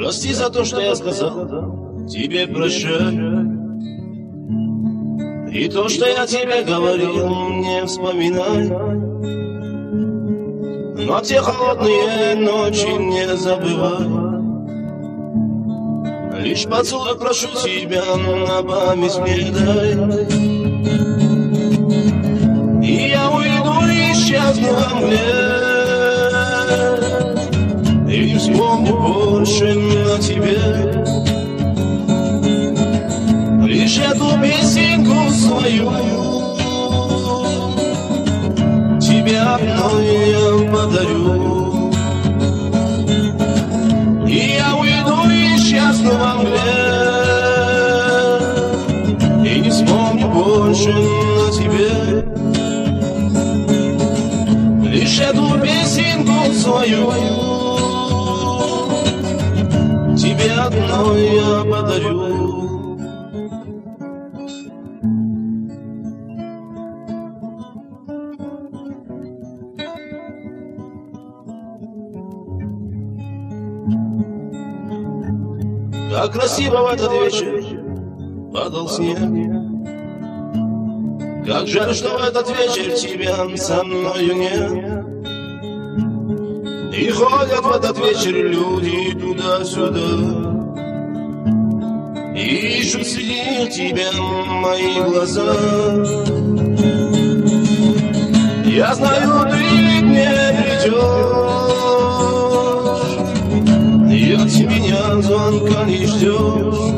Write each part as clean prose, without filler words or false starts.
Прости за то, что я сказал, тебе прощай. И то, что я тебе говорил, не вспоминай. Но те холодные ночи не забывай. Лишь поцелуй, прошу тебя, на память мне дай. И я уйду и исчезну во мгле, и не вспомню больше на тебе. Лишь эту песенку свою тебе одной я подарю. И я уйду и исчезну во мгле, и не вспомню больше на тебе. Лишь эту песенку свою тебе одной я подарю. Как красиво в этот вечер падал снег. Как жаль, что в этот вечер тебя со мною нет. И ходят в этот вечер люди туда-сюда, и ищут среди тебя мои глаза. Я знаю, ты не придешь, и от меня звонка не ждешь.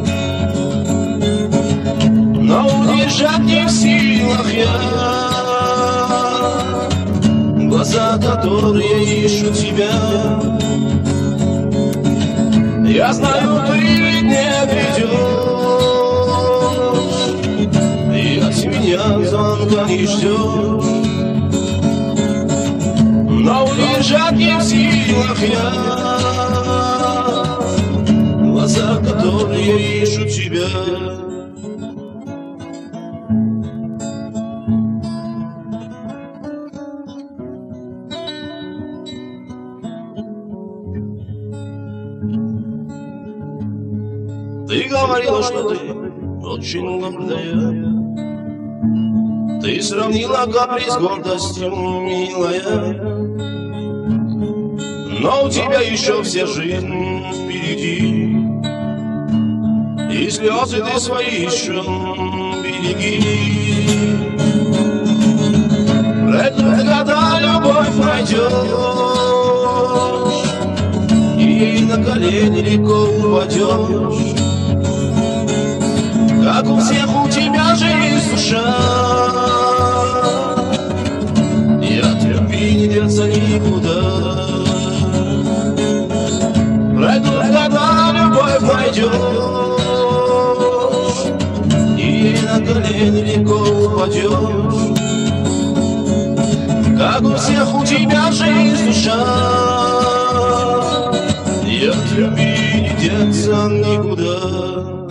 Но удержать не в силах я глаза, которые ищут тебя. Я знаю, ты не придешь, и от меня звонка не ждешь. Но удержать не в силах я глаза, которые ищут тебя. Ты говорила, что ты очень гордая. Ты сравнила каприз с гордостью, милая. Но у тебя еще вся жизнь впереди, и слезы ты свои еще береги. Пройдут года, любовь найдешь, и на колени легко упадешь. Как у всех, у тебя же есть душа, и от любви не деться никуда. Пройдут года, любовь найдешь, и на колени легко упадешь. Как у всех, у тебя же есть душа, и от любви не деться никуда.